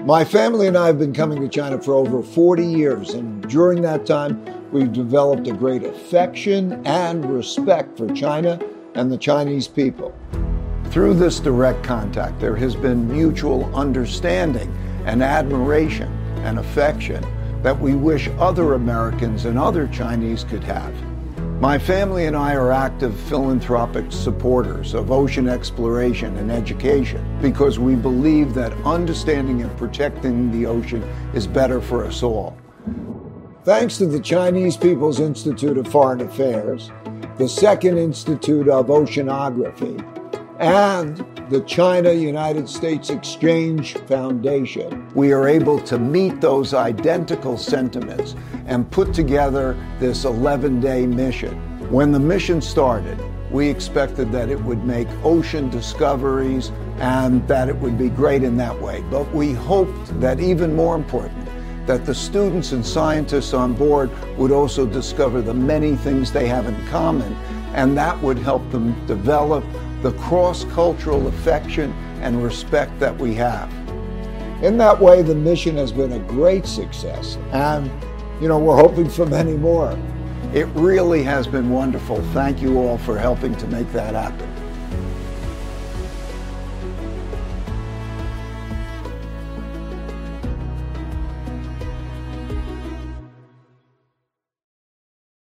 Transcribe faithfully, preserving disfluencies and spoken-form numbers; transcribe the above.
My family and I have been coming to China for over forty years, and during that time, we've developed a great affection and respect for China and the Chinese people. Through this direct contact, there has been mutual understanding and admiration and affection that we wish other Americans and other Chinese could have. My family and I are active philanthropic supporters of ocean exploration and education because we believe that understanding and protecting the ocean is better for us all. Thanks to the Chinese People's Institute of Foreign Affairs, the Second Institute of Oceanography, and the China-United States Exchange Foundation, we are able to meet those identical sentiments and put together this eleven-day mission. When the mission started, we expected that it would make ocean discoveries and that it would be great in that way. But we hoped that even more important, that the students and scientists on board would also discover the many things they have in common, and that would help them develop the cross-cultural affection and respect that we have. In that way, the mission has been a great success, and, you know, we're hoping for many more. It really has been wonderful. Thank you all for helping to make that happen.